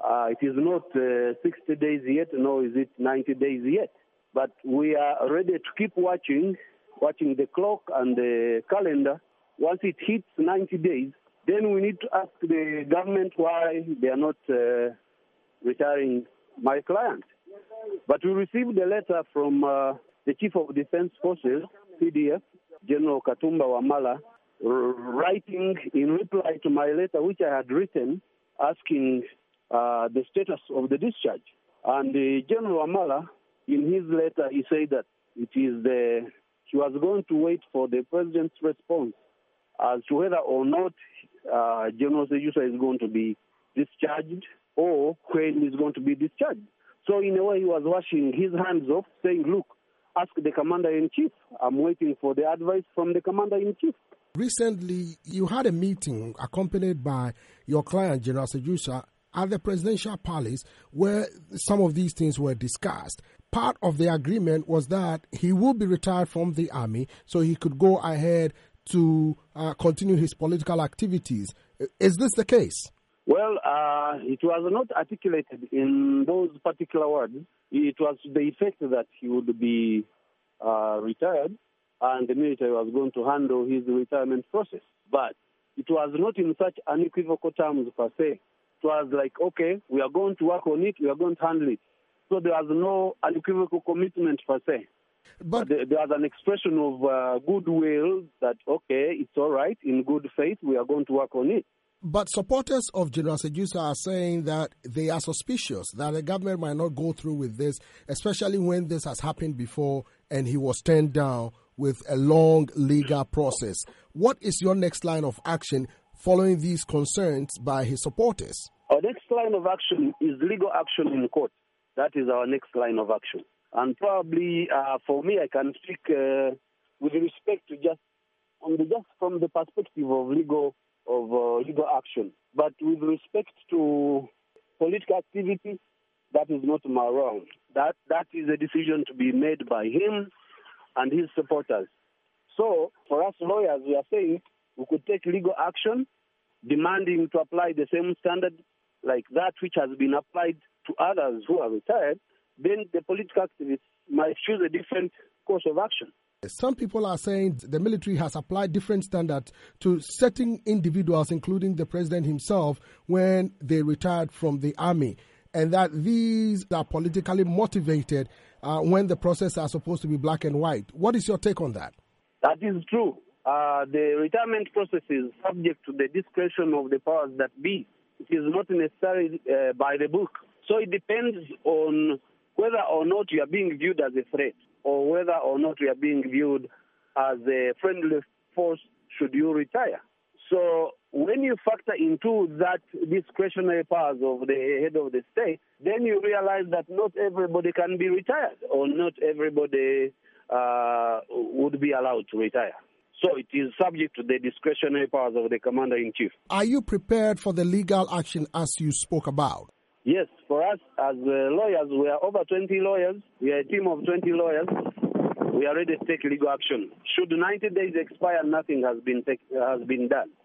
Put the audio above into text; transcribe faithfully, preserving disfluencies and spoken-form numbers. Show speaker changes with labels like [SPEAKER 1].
[SPEAKER 1] Uh, it is not uh, sixty days yet, nor is it ninety days yet. But we are ready to keep watching, watching the clock and the calendar. Once it hits ninety days, then we need to ask the government why they are not uh, retiring my client. But we received a letter from uh, the Chief of Defense Forces, C D F, General Katumba Wamala, r- writing in reply to my letter, which I had written, asking uh, the status of the discharge. And uh, General Wamala, in his letter, he said that it is the, he was going to wait for the president's response as to whether or not uh, General Sejusa is going to be discharged or when he's going to be discharged. So in a way, he was washing his hands off, saying, look, ask the commander-in-chief. I'm waiting for the advice from the commander-in-chief.
[SPEAKER 2] Recently, you had a meeting accompanied by your client, General Sejusa, at the presidential palace where some of these things were discussed. Part of the agreement was that he will be retired from the army so he could go ahead to uh, continue his political activities. Is this the case?
[SPEAKER 1] Well, uh, it was not articulated in those particular words. It was the effect that he would be uh, retired and the military was going to handle his retirement process. But it was not in such unequivocal terms per se. It was like, okay, we are going to work on it, we are going to handle it. So there was no unequivocal commitment per se. But there, there was an expression of uh, goodwill that, okay, it's all right, in good faith, we are going to work on it.
[SPEAKER 2] But supporters of General Sejusa are saying that they are suspicious that the government might not go through with this, especially when this has happened before and he was turned down with a long legal process. What is your next line of action following these concerns by his supporters?
[SPEAKER 1] Our next line of action is legal action in court. That is our next line of action. And probably uh, for me, I can speak uh, with respect to just, on the, just from the perspective of legal of uh, legal action. But with respect to political activity, that is not my realm. That that is a decision to be made by him and his supporters. So for us lawyers, we are saying we could take legal action demanding to apply the same standard like that which has been applied to others who are retired. Then the political activists might choose a different course of action.
[SPEAKER 2] Some people are saying the military has applied different standards to certain individuals, including the president himself, when they retired from the army, and that these are politically motivated uh, when the process are supposed to be black and white. What is your take on that?
[SPEAKER 1] That is true. Uh, the retirement process is subject to the discretion of the powers that be. It is not necessarily uh, by the book. So it depends on whether or not you are being viewed as a threat, or whether or not we are being viewed as a friendly force should you retire. So when you factor into that discretionary powers of the head of the state, then you realize that not everybody can be retired, or not everybody uh, would be allowed to retire. So it is subject to the discretionary powers of the commander-in-chief.
[SPEAKER 2] Are you prepared for the legal action as you spoke about?
[SPEAKER 1] Yes, for us as uh, lawyers, we are over twenty lawyers. We are a team of twenty lawyers. We are ready to take legal action. Should ninety days expire, nothing has been take, has been done.